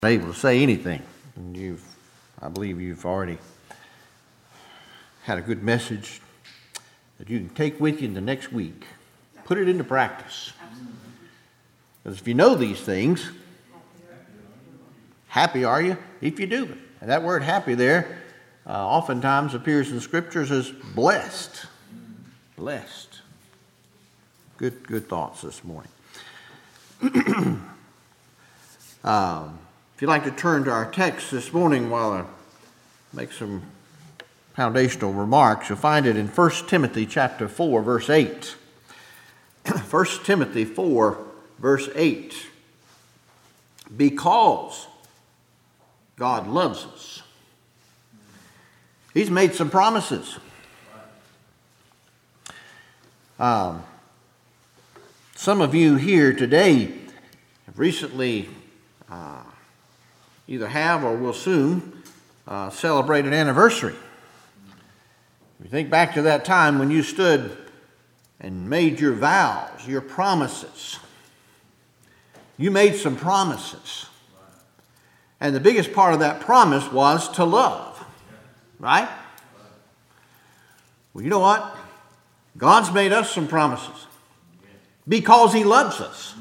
able to say anything. And I believe you've already had a good message that you can take with you in the next week. Put it into practice. Because if you know these things, happy are you if you do them. And that word happy there oftentimes appears in the Scriptures as blessed. Blessed. Good thoughts this morning. If you'd like to turn to our text this morning while I make some foundational remarks, you'll find it in 1 Timothy chapter 4, verse 8. 1 Timothy 4, verse 8. Because God loves us. He's made some promises. Some of you here today have recently either have or will soon celebrate an anniversary. If you think back to that time when you stood and made your vows, your promises. You made some promises. And the biggest part of that promise was to love. Right? Well, you know what? God's made us some promises. Because He loves us.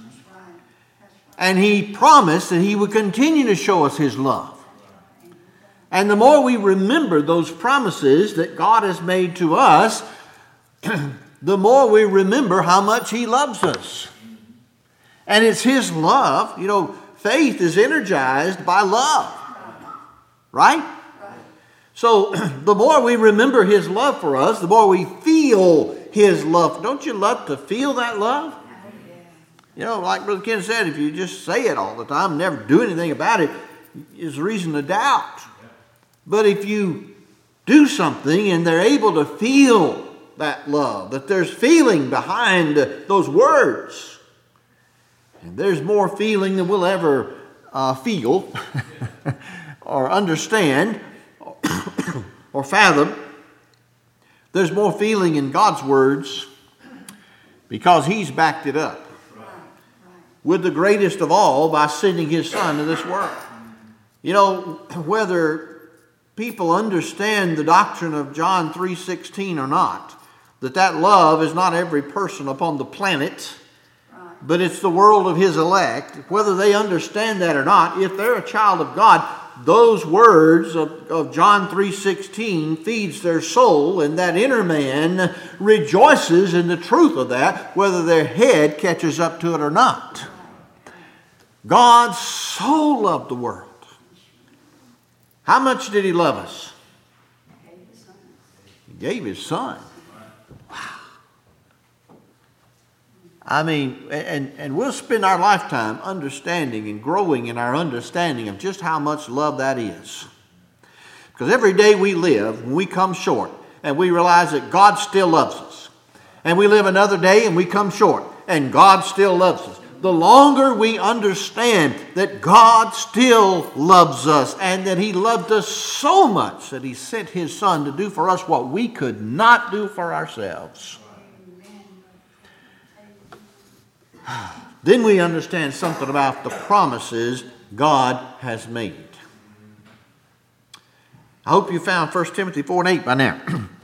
And He promised that He would continue to show us His love. And the more we remember those promises that God has made to us, the more we remember how much He loves us. And it's His love. You know, faith is energized by love. Right? So the more we remember His love for us, the more we feel His love. Don't you love to feel that love? You know, like Brother Ken said, if you just say it all the time, never do anything about it, is reason to doubt. But if you do something and they're able to feel that love, that there's feeling behind those words, and there's more feeling than we'll ever feel or understand or fathom. There's more feeling in God's words because He's backed it up. With the greatest of all by sending His Son to this world. You know, whether people understand the doctrine of John 3:16 or not, that love is not every person upon the planet, but it's the world of His elect. Whether they understand that or not, if they're a child of God, those words of John 3:16 feeds their soul, and that inner man rejoices in the truth of that, whether their head catches up to it or not. God so loved the world. How much did He love us? He gave His Son. Wow. I mean, and we'll spend our lifetime understanding and growing in our understanding of just how much love that is. Because every day we live, when we come short, and we realize that God still loves us. And we live another day and we come short, and God still loves us. The longer we understand that God still loves us and that He loved us so much that He sent His Son to do for us what we could not do for ourselves. Then we understand something about the promises God has made. I hope you found 1 Timothy 4 and 8 by now.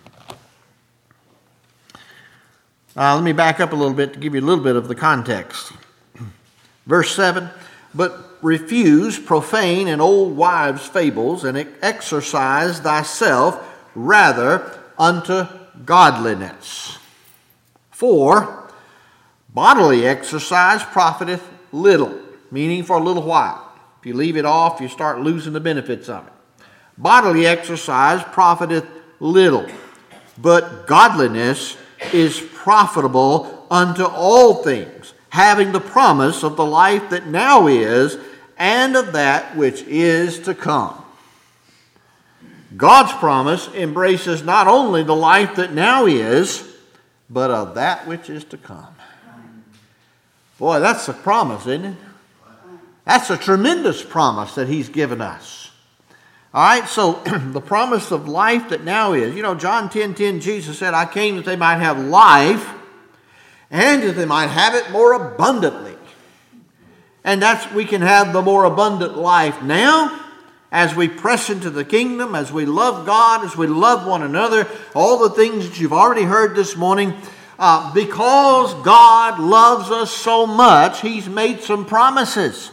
Let me back up a little bit to give you a little bit of the context. Verse 7, but refuse profane and old wives' fables, and exercise thyself rather unto godliness. For bodily exercise profiteth little, meaning for a little while. If you leave it off, you start losing the benefits of it. Bodily exercise profiteth little, but godliness is profitable unto all things, having the promise of the life that now is, and of that which is to come. God's promise embraces not only the life that now is, but of that which is to come. Boy, that's a promise, isn't it? That's a tremendous promise that He's given us. All right, so the promise of life that now is. You know, John 10:10, Jesus said, I came that they might have life, and that they might have it more abundantly. And we can have the more abundant life now as we press into the kingdom, as we love God, as we love one another, all the things that you've already heard this morning. Because God loves us so much, He's made some promises.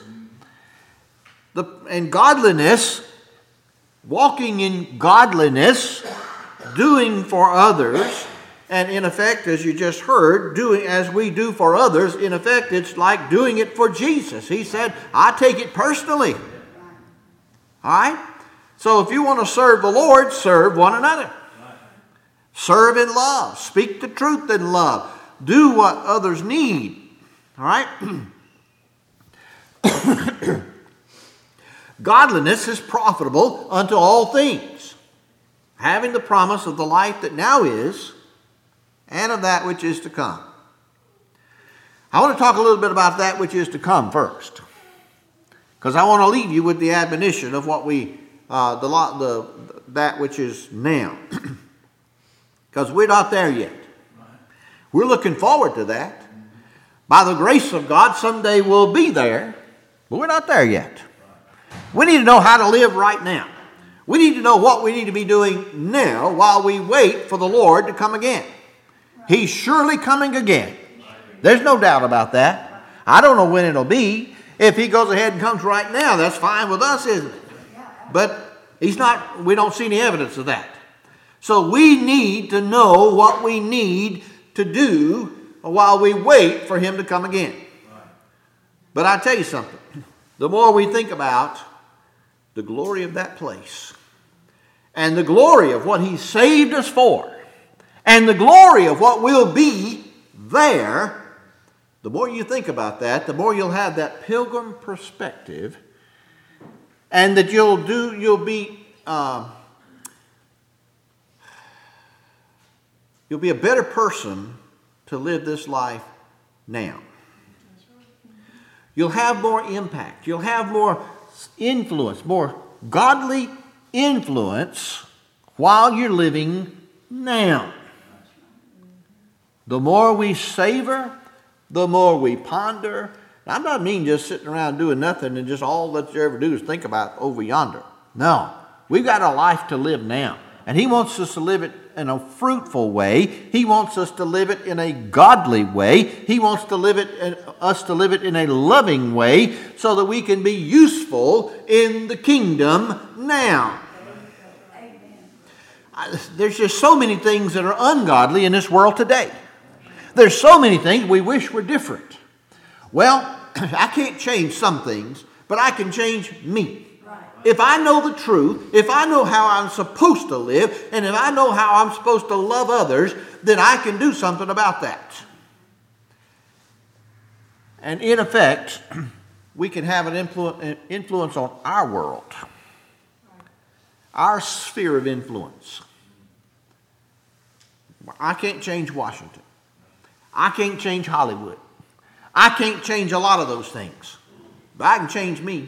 And godliness, walking in godliness, doing for others, and in effect, as you just heard, doing as we do for others, in effect, it's like doing it for Jesus. He said, I take it personally. All right? So if you want to serve the Lord, serve one another. Serve in love. Speak the truth in love. Do what others need. All right? Godliness is profitable unto all things, having the promise of the life that now is, and of that which is to come. I want to talk a little bit about that which is to come first, because I want to leave you with the admonition of what that which is now, because we're not there yet. We're looking forward to that. By the grace of God, someday we'll be there, but we're not there yet. We need to know how to live right now. We need to know what we need to be doing now while we wait for the Lord to come again. He's surely coming again. There's no doubt about that. I don't know when it'll be. If He goes ahead and comes right now, that's fine with us, isn't it? But He's not. We don't see any evidence of that. So we need to know what we need to do while we wait for Him to come again. But I tell you something. The more we think about the glory of that place, and the glory of what He saved us for, and the glory of what will be there, the more you think about that, the more you'll have that pilgrim perspective, and that you'll be a better person to live this life now. You'll have more impact. You'll have more influence, more godly influence while you're living now. The more we savor, the more we ponder. Now, I'm not mean just sitting around doing nothing and just all that you ever do is think about over yonder. No, we've got a life to live now. And He wants us to live it in a fruitful way. He wants us to live it in a godly way. He wants us to live it in a loving way so that we can be useful in the kingdom now. There's just so many things that are ungodly in this world today. There's so many things we wish were different. Well, I can't change some things, but I can change me. If I know the truth, if I know how I'm supposed to live, and if I know how I'm supposed to love others, then I can do something about that. And in effect, we can have an influence on our world, our sphere of influence. I can't change Washington. I can't change Hollywood. I can't change a lot of those things. But I can change me.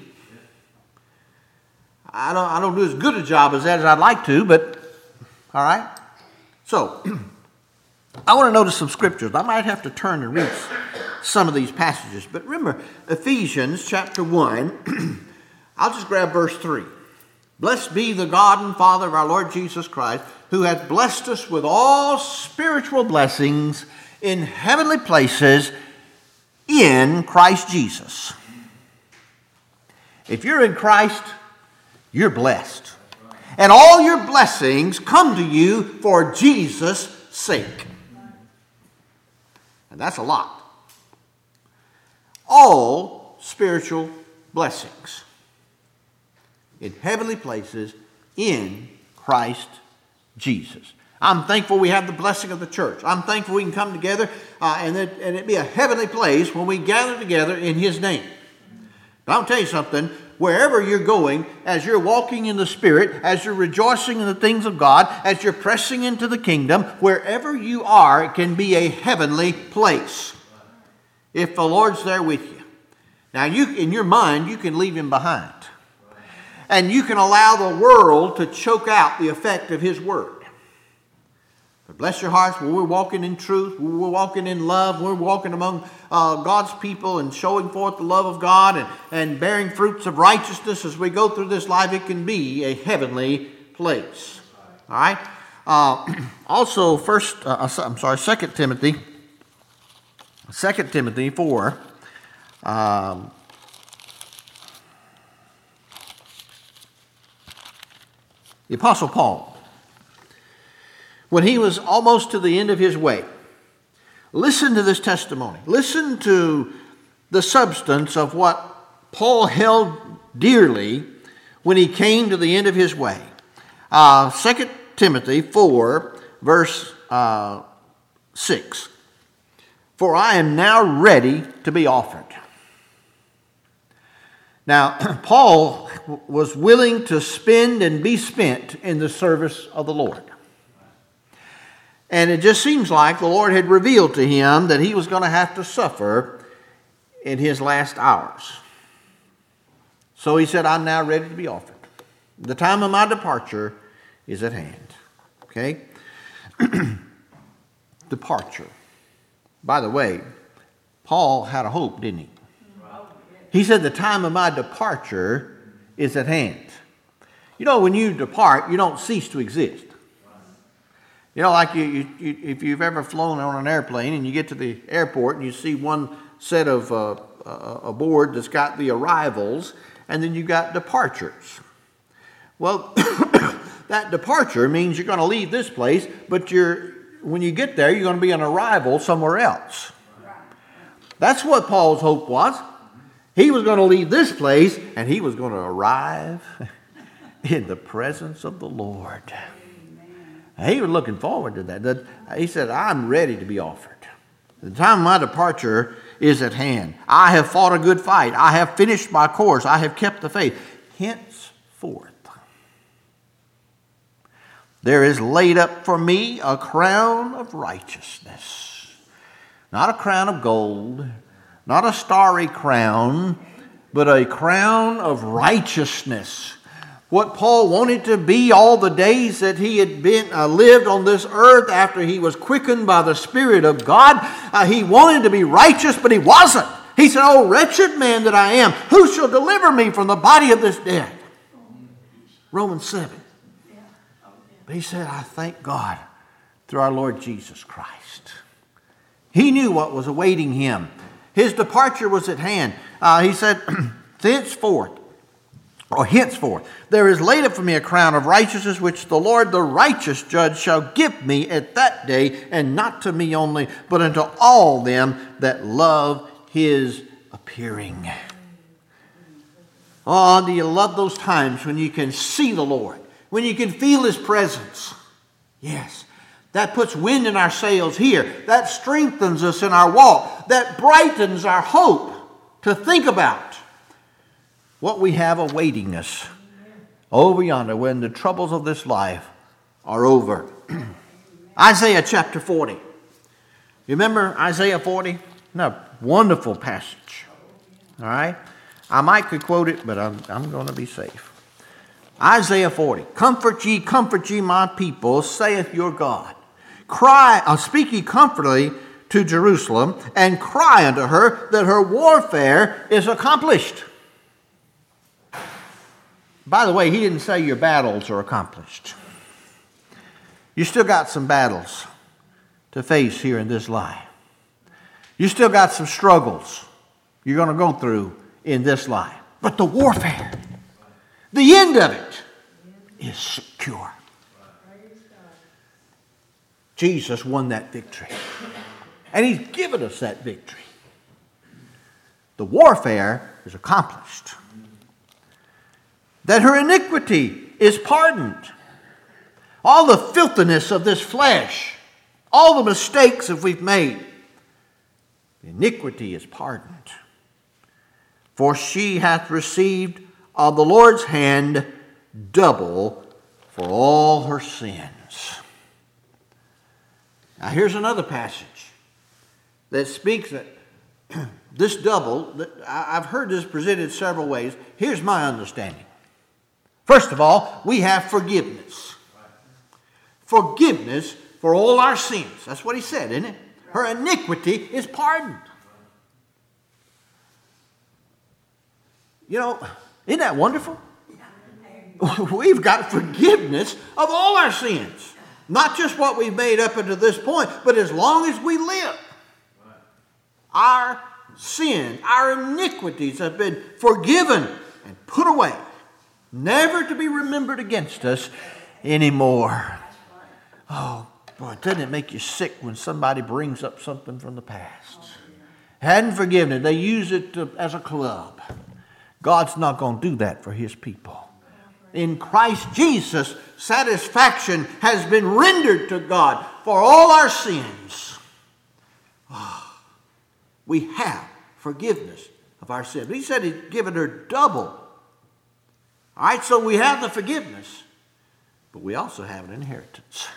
I don't do as good a job as that as I'd like to, but all right. So, I want to notice some scriptures. I might have to turn and read some of these passages. But remember, Ephesians chapter 1, I'll just grab verse 3. Blessed be the God and Father of our Lord Jesus Christ, who hath blessed us with all spiritual blessings in heavenly places in Christ Jesus. If you're in Christ, you're blessed. And all your blessings come to you for Jesus' sake. And that's a lot. All spiritual blessings in heavenly places in Christ Jesus. I'm thankful we have the blessing of the church. I'm thankful we can come together and it be a heavenly place when we gather together in His name. But I'll tell you something. Wherever you're going, as you're walking in the Spirit, as you're rejoicing in the things of God, as you're pressing into the kingdom, wherever you are, it can be a heavenly place if the Lord's there with you. Now, in your mind, you can leave Him behind. And you can allow the world to choke out the effect of His Word. But bless your hearts, when we're walking in truth, when we're walking in love, we're walking among God's people and showing forth the love of God and bearing fruits of righteousness as we go through this life, it can be a heavenly place. All right? Also, 2 Timothy 4. The Apostle Paul, when he was almost to the end of his way, listen to this testimony. Listen to the substance of what Paul held dearly when he came to the end of his way. 2 Timothy 4, verse 6. For I am now ready to be offered. Now, Paul was willing to spend and be spent in the service of the Lord. And it just seems like the Lord had revealed to him that he was going to have to suffer in his last hours. So he said, I'm now ready to be offered. The time of my departure is at hand. Okay? Departure. By the way, Paul had a hope, didn't he? He said, the time of my departure is at hand. You know, when you depart, you don't cease to exist. You know, like if you've ever flown on an airplane and you get to the airport and you see one set of a board that's got the arrivals, and then you've got departures. Well, that departure means you're going to leave this place, but when you get there, you're going to be an arrival somewhere else. That's what Paul's hope was. He was going to leave this place, and he was going to arrive in the presence of the Lord. He was looking forward to that. He said, I'm ready to be offered. The time of my departure is at hand. I have fought a good fight. I have finished my course. I have kept the faith. Henceforth, there is laid up for me a crown of righteousness. Not a crown of gold, not a starry crown, but a crown of righteousness. What Paul wanted to be all the days that he had been lived on this earth after he was quickened by the Spirit of God, he wanted to be righteous, but he wasn't. He said, oh, wretched man that I am, who shall deliver me from the body of this death? Romans 7. But he said, I thank God through our Lord Jesus Christ. He knew what was awaiting him. His departure was at hand. He said, henceforth, there is laid up for me a crown of righteousness, which the Lord, the righteous judge, shall give me at that day, and not to me only, but unto all them that love his appearing. Oh, do you love those times when you can see the Lord, when you can feel his presence? Yes. That puts wind in our sails here. That strengthens us in our walk. That brightens our hope to think about what we have awaiting us over yonder when the troubles of this life are over. Isaiah chapter 40. You remember Isaiah 40? No, wonderful passage. All right? I might could quote it, but I'm going to be safe. Isaiah 40. Comfort ye, my people, saith your God. Speak ye comfortably to Jerusalem, and cry unto her that her warfare is accomplished. By the way, he didn't say your battles are accomplished. You still got some battles to face here in this life. You still got some struggles you're going to go through in this life. But the warfare, the end of it, is secure. Jesus won that victory. And he's given us that victory. The warfare is accomplished. That her iniquity is pardoned. All the filthiness of this flesh, all the mistakes that we've made, the iniquity is pardoned. For she hath received of the Lord's hand double for all her sins. Now here's another passage that speaks that this double, I've heard this presented several ways. Here's my understanding. First of all, we have forgiveness. Forgiveness for all our sins. That's what he said, isn't it? Her iniquity is pardoned. You know, isn't that wonderful? We've got forgiveness of all our sins. Not just what we've made up until this point, but as long as we live. Our sin, our iniquities have been forgiven and put away, never to be remembered against us anymore. Oh, boy, doesn't it make you sick when somebody brings up something from the past? Hadn't forgiven it. They use it as a club. God's not going to do that for his people. In Christ Jesus, satisfaction has been rendered to God for all our sins. We have forgiveness of our sins. He said he'd given her double. All right, so we have the forgiveness, but we also have an inheritance.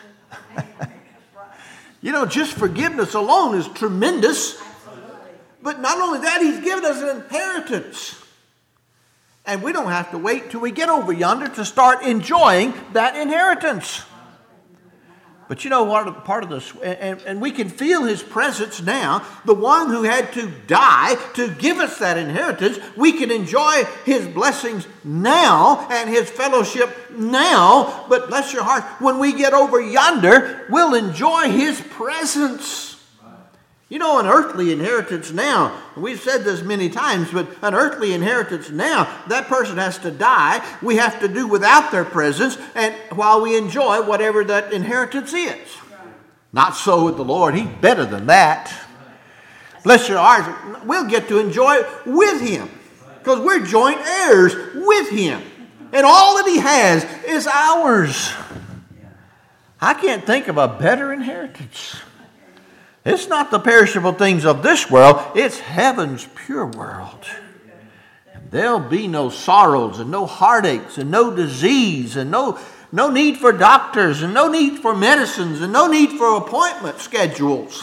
You know, just forgiveness alone is tremendous. But not only that, he's given us an inheritance. And we don't have to wait till we get over yonder to start enjoying that inheritance. But you know what? Part of this, and we can feel his presence now. The one who had to die to give us that inheritance, we can enjoy his blessings now and his fellowship now. But bless your heart, when we get over yonder, we'll enjoy his presence. You know, an earthly inheritance now, we've said this many times, but an earthly inheritance now, that person has to die. We have to do without their presence, and while we enjoy whatever that inheritance is. Not so with the Lord. He's better than that. Bless your heart. We'll get to enjoy it with him, because we're joint heirs with him. And all that he has is ours. I can't think of a better inheritance. It's not the perishable things of this world. It's heaven's pure world. And there'll be no sorrows and no heartaches and no disease and no need for doctors and no need for medicines and no need for appointment schedules.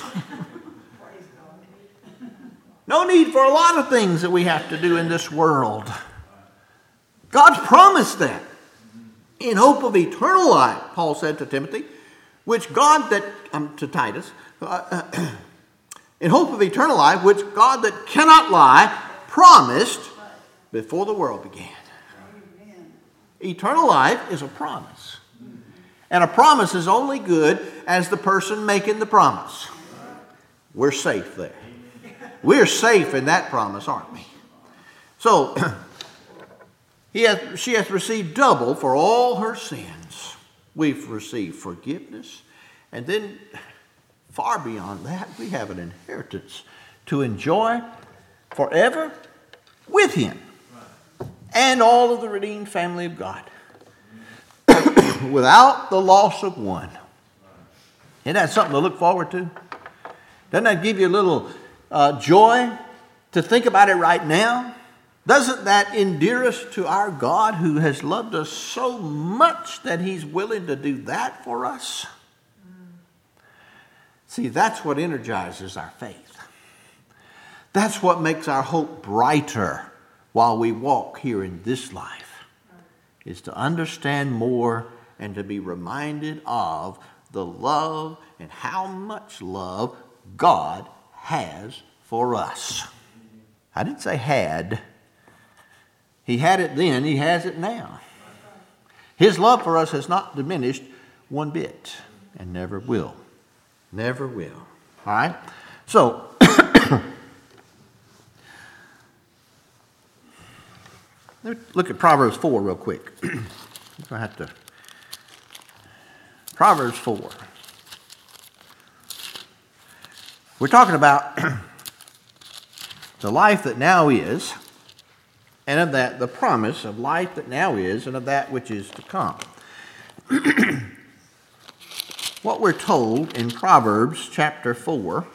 No need for a lot of things that we have to do in this world. God's promised that. In hope of eternal life, Paul said to Timothy, which God that, to Titus, in hope of eternal life, which God that cannot lie promised before the world began. Amen. Eternal life is a promise. And a promise is only good as the person making the promise. We're safe there. We're safe in that promise, aren't we? So, she has received double for all her sins. We've received forgiveness. And then, far beyond that, we have an inheritance to enjoy forever with him and all of the redeemed family of God without the loss of one. Isn't that something to look forward to? Doesn't that give you a little joy to think about it right now? Doesn't that endear us to our God who has loved us so much that he's willing to do that for us? See, that's what energizes our faith. That's what makes our hope brighter while we walk here in this life, is to understand more and to be reminded of the love and how much love God has for us. I didn't say had. He had it then, he has it now. His love for us has not diminished one bit and never will. Never will. All right? So, let's look at Proverbs 4 real quick. I have to. Proverbs 4. We're talking about the life that now is, and of that, the promise of life that now is, and of that which is to come. What we're told in Proverbs chapter 4,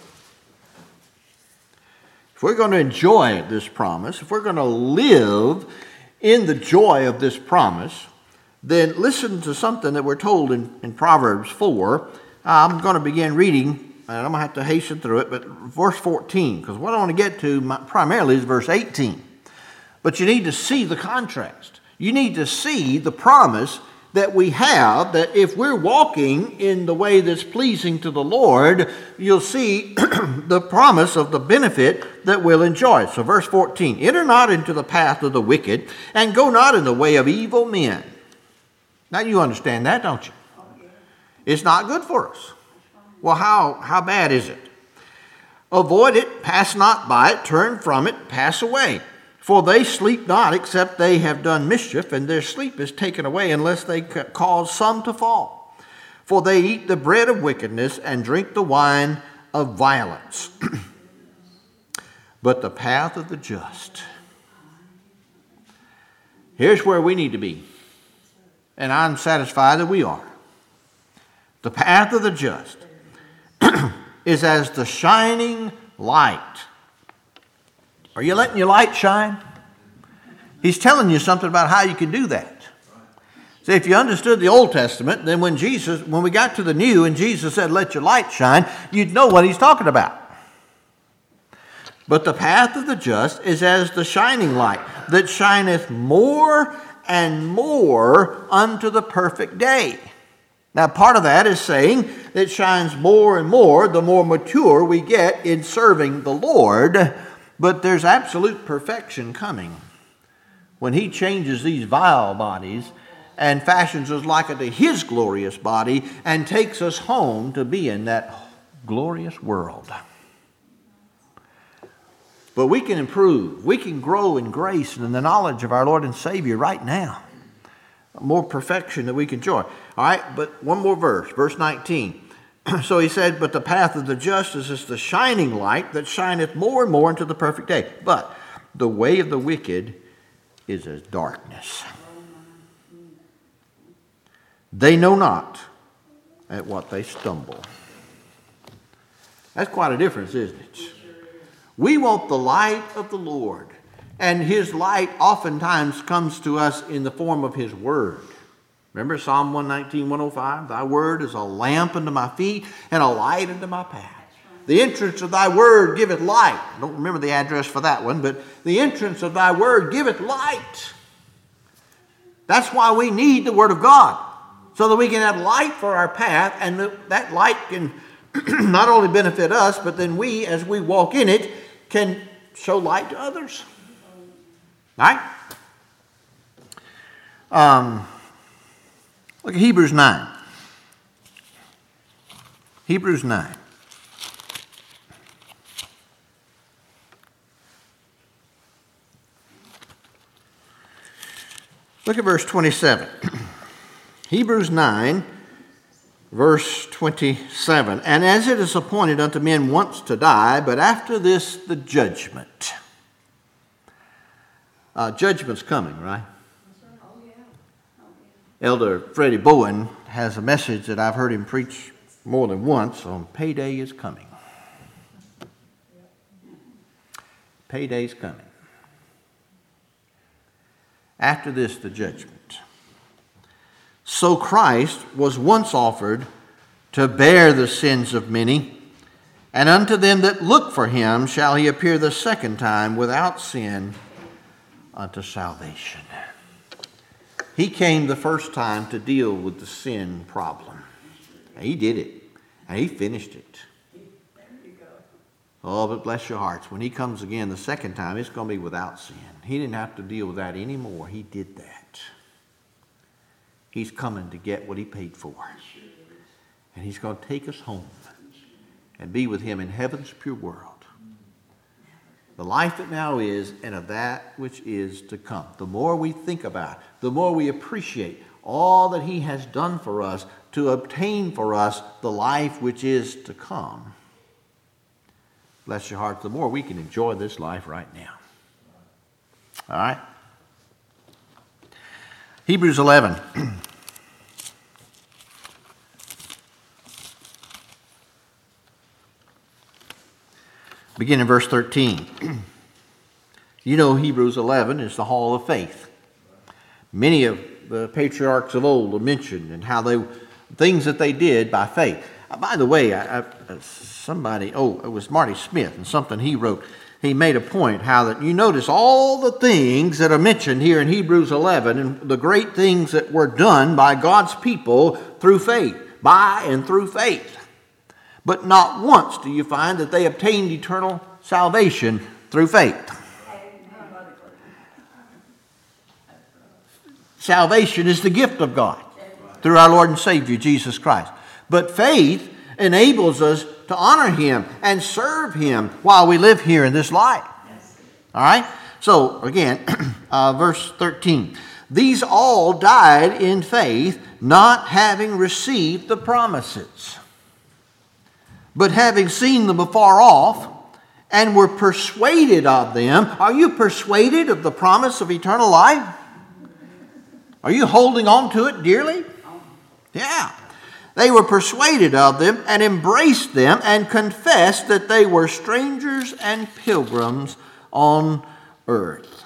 if we're going to enjoy this promise, if we're going to live in the joy of this promise, then listen to something that we're told in Proverbs 4. I'm going to begin reading, and I'm going to have to hasten through it, but verse 14, because what I want to get to primarily is verse 18. But you need to see the contrast. You need to see the promise that we have, that if we're walking in the way that's pleasing to the Lord, you'll see the promise of the benefit that we'll enjoy. So verse 14, enter not into the path of the wicked, and go not in the way of evil men. Now you understand that, don't you? It's not good for us. Well, how bad is it? Avoid it, pass not by it, turn from it, pass away. For they sleep not, except they have done mischief, and their sleep is taken away, unless they cause some to fall. For they eat the bread of wickedness, and drink the wine of violence. But the path of the just. Here's where we need to be. And I'm satisfied that we are. The path of the just is as the shining light. Are you letting your light shine? He's telling you something about how you can do that. See, if you understood the Old Testament, then when we got to the New and Jesus said, let your light shine, you'd know what he's talking about. But the path of the just is as the shining light that shineth more and more unto the perfect day. Now, part of that is saying it shines more and more the more mature we get in serving the Lord. But there's absolute perfection coming when he changes these vile bodies and fashions us like unto his glorious body and takes us home to be in that glorious world. But we can improve. We can grow in grace and in the knowledge of our Lord and Savior right now. More perfection that we can enjoy. All right, but one more verse, verse 19. So he said, but the path of the just is the shining light that shineth more and more into the perfect day. But the way of the wicked is as darkness. They know not at what they stumble. That's quite a difference, isn't it? We want the light of the Lord. And his light oftentimes comes to us in the form of his word. Remember Psalm 119, 105? Thy word is a lamp unto my feet and a light unto my path. The entrance of thy word giveth light. I don't remember the address for that one, but the entrance of thy word giveth light. That's why we need the word of God, so that we can have light for our path, and that light can not only benefit us, but then we, as we walk in it, can show light to others. Right? Look at Hebrews 9. Hebrews 9. Look at verse 27. Hebrews 9, verse 27. And as it is appointed unto men once to die, but after this the judgment. Judgment's coming, right? Elder Freddie Bowen has a message that I've heard him preach more than once on payday is coming. Payday's coming. After this, the judgment. So Christ was once offered to bear the sins of many, and unto them that look for him shall he appear the second time without sin unto salvation. He came the first time to deal with the sin problem. And he did it. And he finished it. Oh, but bless your hearts. When he comes again the second time, it's going to be without sin. He didn't have to deal with that anymore. He did that. He's coming to get what he paid for. And he's going to take us home and be with him in heaven's pure world. The life that now is, and of that which is to come. The more we think about it, the more we appreciate all that he has done for us to obtain for us the life which is to come. Bless your heart, the more we can enjoy this life right now. All right? Hebrews 11. Begin in verse 13. You know Hebrews 11 is the hall of faith. Many of the patriarchs of old are mentioned and how things that they did by faith. By the way, it was Marty Smith and something he wrote. he made a point how that you notice all the things that are mentioned here in Hebrews 11 and the great things that were done by God's people through faith, by and through faith. But not once do you find that they obtained eternal salvation through faith. Salvation is the gift of God through our Lord and Savior, Jesus Christ. But faith enables us to honor Him and serve Him while we live here in this life. All right? So, again, verse 13. These all died in faith, not having received the promises, but having seen them afar off, and were persuaded of them. Are you persuaded of the promise of eternal life? Are you holding on to it dearly? Yeah. They were persuaded of them and embraced them and confessed that they were strangers and pilgrims on earth.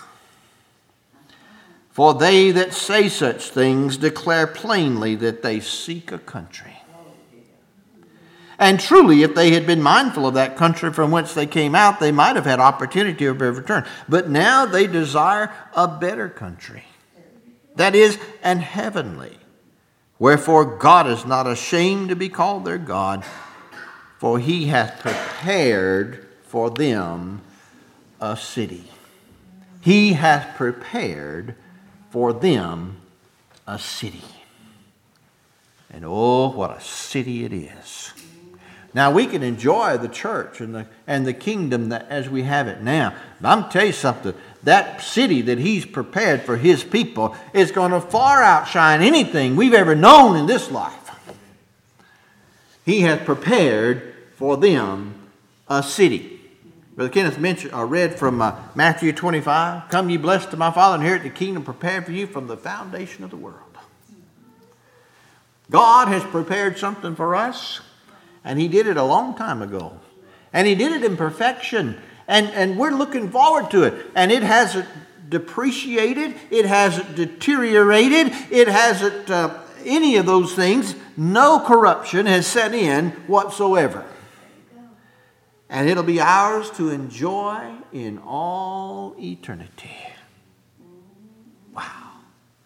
For they that say such things declare plainly that they seek a country. And truly, if they had been mindful of that country from whence they came out, they might have had opportunity of return. But now they desire a better country, that is, an heavenly. Wherefore God is not ashamed to be called their God, for He hath prepared for them a city. He hath prepared for them a city. And oh, what a city it is. Now, we can enjoy the church and the kingdom as we have it now. But I'm going to tell you something. That city that He's prepared for His people is going to far outshine anything we've ever known in this life. He has prepared for them a city. Brother Kenneth read from Matthew 25. Come ye blessed of my Father, and inherit the kingdom prepared for you from the foundation of the world. God has prepared something for us. And He did it a long time ago. And He did it in perfection. And we're looking forward to it. And it hasn't depreciated. It hasn't deteriorated. It hasn't any of those things. No corruption has set in whatsoever. And it'll be ours to enjoy in all eternity. Wow.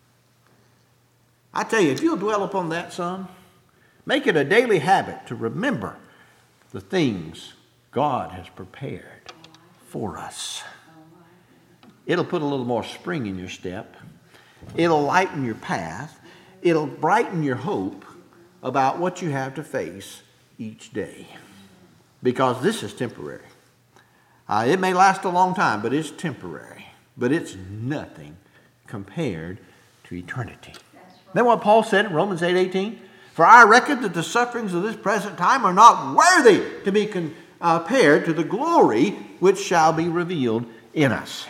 I tell you, if you'll dwell upon that, son, make it a daily habit to remember the things God has prepared for us. It'll put a little more spring in your step. It'll lighten your path. It'll brighten your hope about what you have to face each day. Because this is temporary. It may last a long time, but it's temporary. But it's nothing compared to eternity. Isn't that what Paul said in Romans 8:18? For I reckon that the sufferings of this present time are not worthy to be compared to the glory which shall be revealed in us.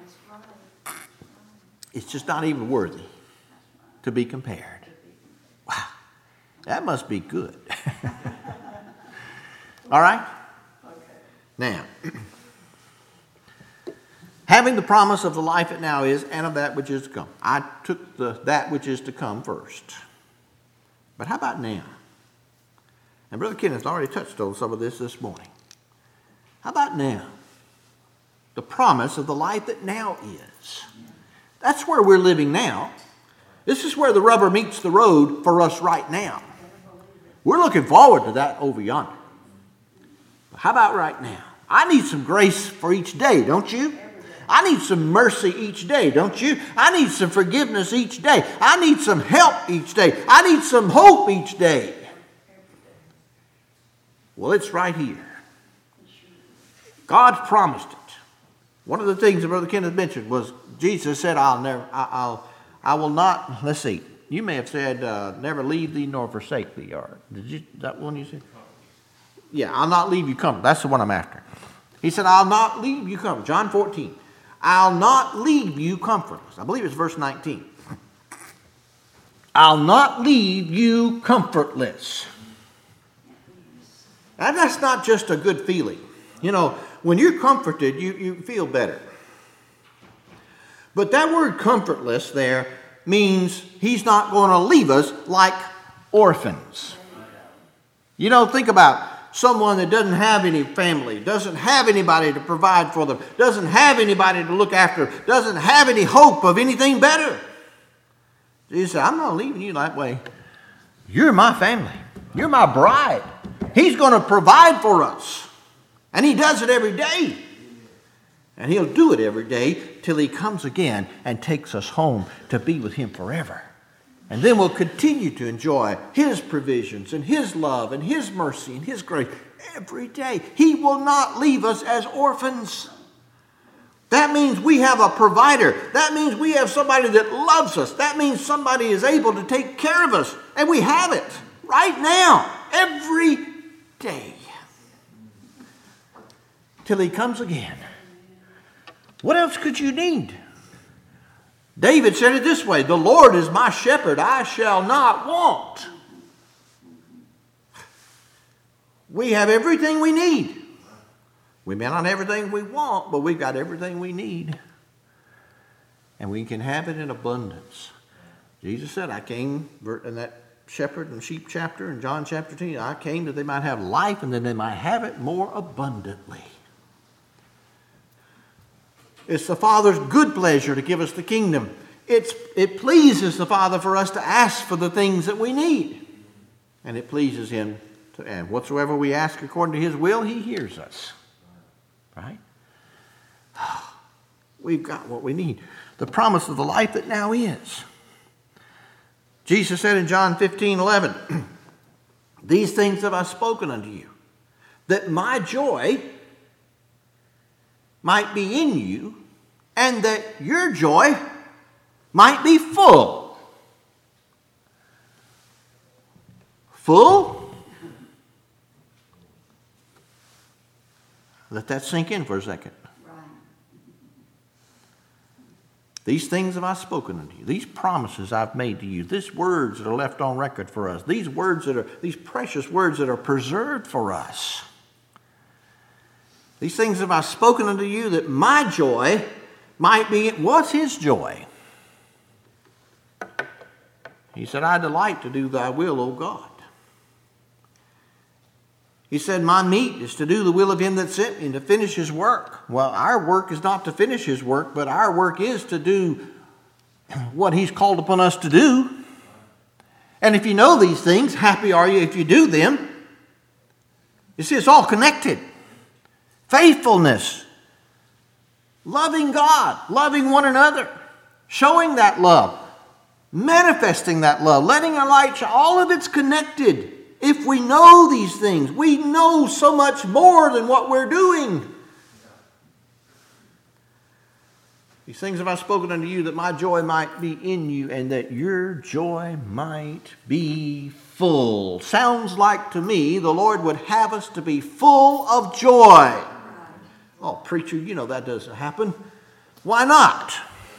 It's just not even worthy to be compared. Wow. That must be good. All right? Now, having the promise of the life that now is and of that which is to come. I took that which is to come first. But how about now? And Brother Kenneth already touched on some of this morning. How about now? The promise of the life that now is. That's where we're living now. This is where the rubber meets the road for us right now. We're looking forward to that over yonder. But how about right now? I need some grace for each day, don't you? I need some mercy each day, don't you? I need some forgiveness each day. I need some help each day. I need some hope each day. Well, it's right here. God promised it. One of the things that Brother Kenneth mentioned was Jesus said, I will not, let's see, you may have said, never leave thee nor forsake thee. Or is that one you said? Yeah, I'll not leave you comfortless. That's the one I'm after. He said, I'll not leave you comfortless. John 14. I'll not leave you comfortless. I believe it's verse 19. I'll not leave you comfortless. And that's not just a good feeling. You know, when you're comforted, you feel better. But that word comfortless there means He's not going to leave us like orphans. You know, think about someone that doesn't have any family, doesn't have anybody to provide for them, doesn't have anybody to look after, doesn't have any hope of anything better. Jesus said, I'm not leaving you that way. You're my family. You're my bride. He's going to provide for us. And he does it every day. And he'll do it every day till he comes again and takes us home to be with him forever. And then we'll continue to enjoy his provisions and his love and his mercy and his grace every day. He will not leave us as orphans. That means we have a provider. That means we have somebody that loves us. That means somebody is able to take care of us. And we have it right now, every day. Till he comes again. What else could you need? David said it this way, the Lord is my shepherd, I shall not want. We have everything we need. We may not have everything we want, but we've got everything we need. And we can have it in abundance. Jesus said, I came in that shepherd and sheep chapter in John chapter 10, I came that they might have life and that they might have it more abundantly. It's the Father's good pleasure to give us the kingdom. It pleases the Father for us to ask for the things that we need. And it pleases him to add. Whatsoever we ask according to his will, he hears us. Right? We've got what we need. The promise of the life that now is. Jesus said in John 15:11, these things have I spoken unto you, that my joy might be in you, and that your joy might be full. Full? Let that sink in for a second. These things have I spoken unto you. These promises I've made to you. These words that are left on record for us. These precious words that are preserved for us. These things have I spoken unto you that my joy might be. What's his joy? He said, I delight to do thy will, O God. He said, my meat is to do the will of him that sent me and to finish his work. Well, our work is not to finish his work, but our work is to do what he's called upon us to do. And if you know these things, happy are you if you do them. You see, it's all connected. Faithfulness, loving God, loving one another, showing that love, manifesting that love, letting our light shine, all of it's connected. If we know these things, we know so much more than what we're doing. These things have I spoken unto you that my joy might be in you and that your joy might be full. Sounds like to me the Lord would have us to be full of joy. Oh, preacher, you know that doesn't happen. Why not?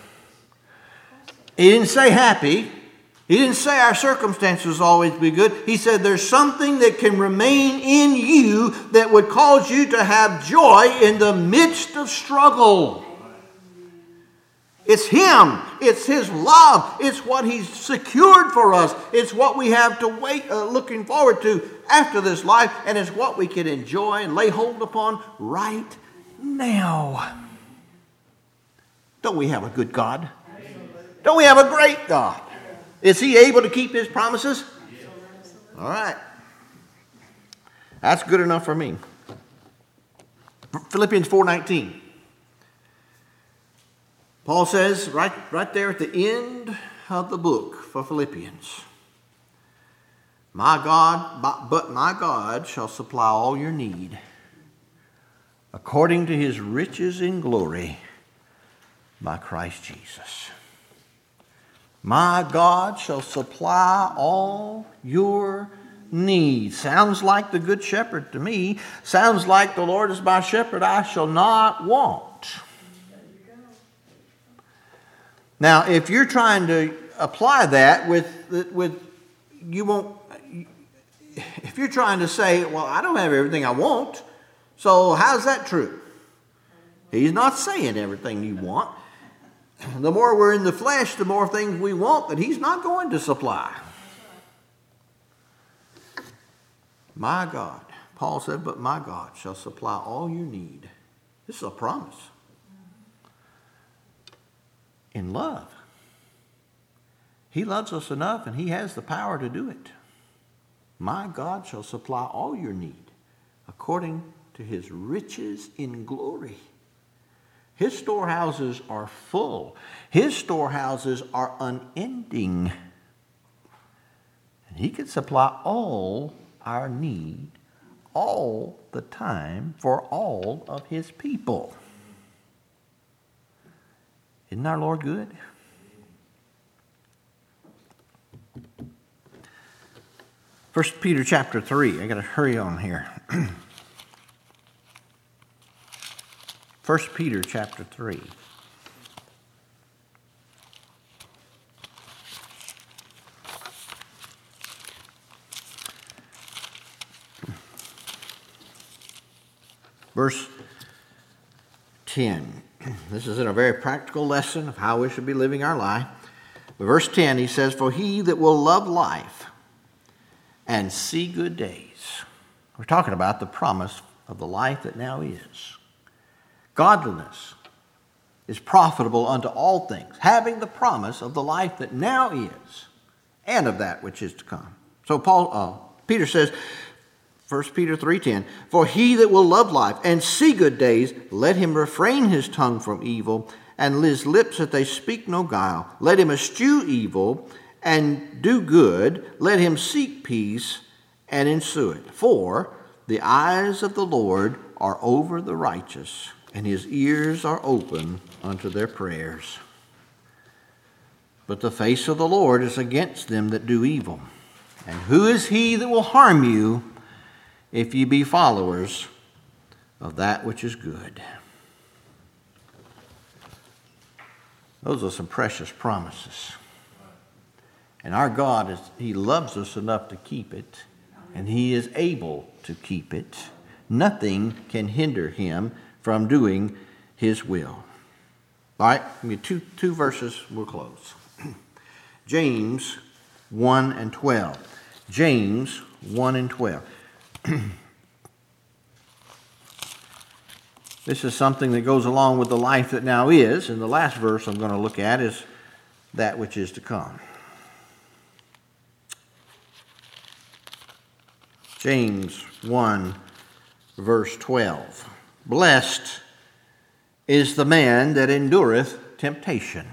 He didn't say happy. He didn't say our circumstances will always be good. He said there's something that can remain in you that would cause you to have joy in the midst of struggle. It's him. It's his love. It's what he's secured for us. It's what we have to wait, looking forward to after this life. And it's what we can enjoy and lay hold upon right now. Don't we have a good God? Don't we have a great God? Is he able to keep his promises? All right. That's good enough for me. Philippians 4:19. Paul says right there at the end of the book for Philippians, my God shall supply all your need according to his riches in glory by Christ Jesus. My God shall supply all your needs. Sounds like the good shepherd to me. Sounds like the Lord is my shepherd, I shall not want. Now, if you're trying to apply that if you're trying to say, well, I don't have everything I want, so how's that true? He's not saying everything you want. The more we're in the flesh, the more things we want that he's not going to supply. My God. Paul said, but my God shall supply all your need. This is a promise. In love. He loves us enough and he has the power to do it. My God shall supply all your need according to his riches in glory. His storehouses are full. His storehouses are unending. And he can supply all our need all the time for all of his people. Isn't our Lord good? First Peter chapter 3. I got to hurry on here. 1 Peter chapter 3. Verse 10. This is in a very practical lesson of how we should be living our life. But verse 10, he says, for he that will love life and see good days. We're talking about the promise of the life that now is. Godliness is profitable unto all things, having the promise of the life that now is and of that which is to come. So Peter says, 1 Peter 3:10, for he that will love life and see good days, let him refrain his tongue from evil and his lips that they speak no guile. Let him eschew evil and do good. Let him seek peace and ensue it. For the eyes of the Lord are over the righteous, and his ears are open unto their prayers. But the face of the Lord is against them that do evil. And who is he that will harm you, if ye be followers of that which is good? Those are some precious promises. And our God, he loves us enough to keep it, and he is able to keep it. Nothing can hinder him from doing his will. All right, give me two verses, we'll close. James 1 and 12. James 1 and 12. This is something that goes along with the life that now is, and the last verse I'm going to look at is that which is to come. James 1, verse 12. Blessed is the man that endureth temptation.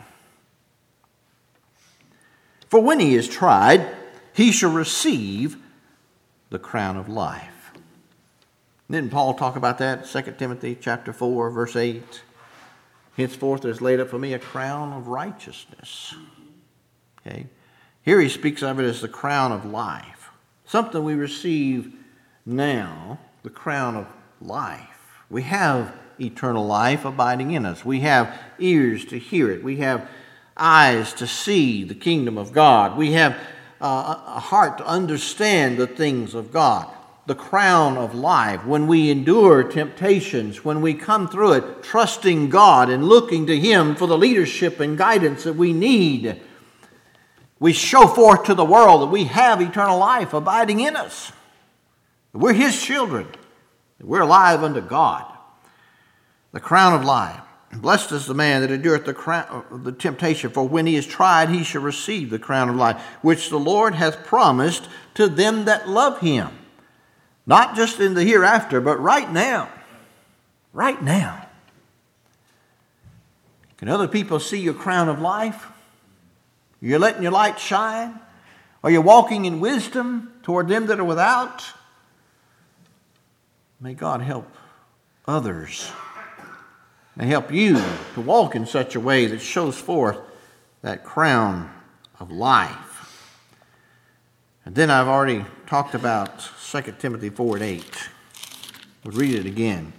For when he is tried, he shall receive the crown of life. Didn't Paul talk about that? 2 Timothy chapter 4, verse 8. Henceforth there is laid up for me a crown of righteousness. Okay. Here he speaks of it as the crown of life. Something we receive now, the crown of life. We have eternal life abiding in us. We have ears to hear it. We have eyes to see the kingdom of God. We have a heart to understand the things of God. The crown of life, when we endure temptations, when we come through it trusting God and looking to him for the leadership and guidance that we need, we show forth to the world that we have eternal life abiding in us. We're his children. We're alive unto God. The crown of life. Blessed is the man that endureth the temptation, for when he is tried, he shall receive the crown of life, which the Lord hath promised to them that love him. Not just in the hereafter, but right now. Right now. Can other people see your crown of life? You're letting your light shine? Are you walking in wisdom toward them that are without? May God help others. May help you to walk in such a way that shows forth that crown of life. And then I've already talked about 2 Timothy 4 and 8. We'll read it again.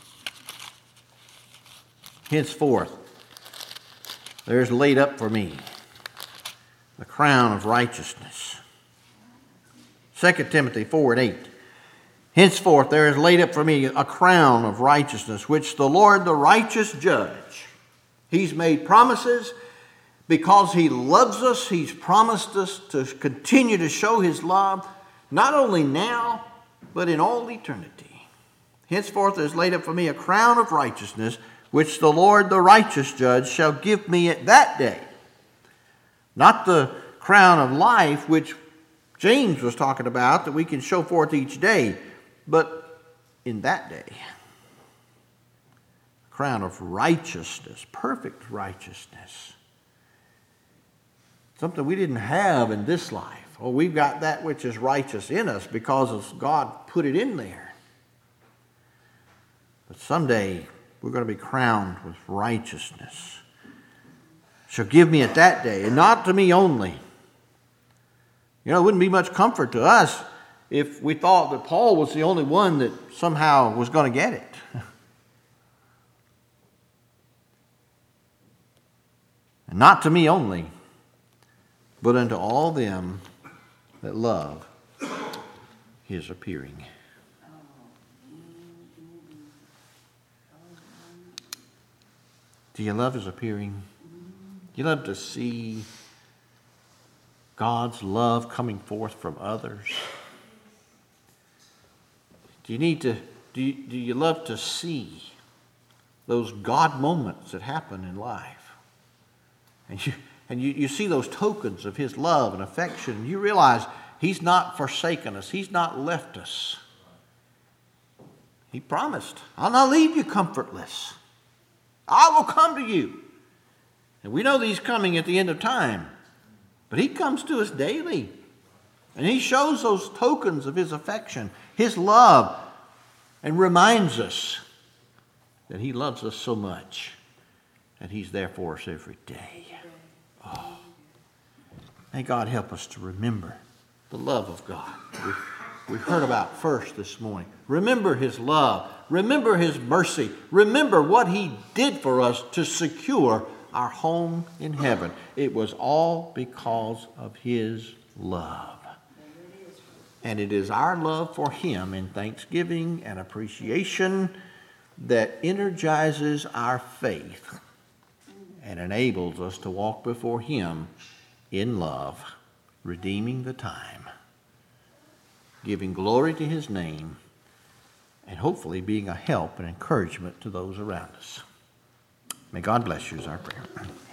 Henceforth, there is laid up for me the crown of righteousness. 2 Timothy 4 and 8. Henceforth, there is laid up for me a crown of righteousness, which the Lord, the righteous judge. He's made promises. Because he loves us, he's promised us to continue to show his love, not only now, but in all eternity. Henceforth is laid up for me a crown of righteousness, which the Lord, the righteous judge, shall give me at that day. Not the crown of life, which James was talking about, that we can show forth each day, but in that day. Crown of righteousness, perfect righteousness. Something we didn't have in this life. Oh, we've got that which is righteous in us because of God put it in there. But someday we're going to be crowned with righteousness. Shall give me at that day, and not to me only. You know, it wouldn't be much comfort to us if we thought that Paul was the only one that somehow was going to get it. And not to me only, but unto all them that love his appearing. Do you love his appearing? Do you love to see God's love coming forth from others? Do you love to see those God moments that happen in life? And you see those tokens of his love and affection, and you realize he's not forsaken us. He's not left us. He promised, I'll not leave you comfortless. I will come to you. And we know that he's coming at the end of time. But he comes to us daily. And he shows those tokens of his affection, his love, and reminds us that he loves us so much that he's there for us every day. Oh, may God help us to remember the love of God. We heard about first this morning. Remember his love. Remember his mercy. Remember what he did for us to secure our home in heaven. It was all because of his love. And it is our love for him in thanksgiving and appreciation that energizes our faith and enables us to walk before him in love, redeeming the time, giving glory to his name, and hopefully being a help and encouragement to those around us. May God bless you is our prayer.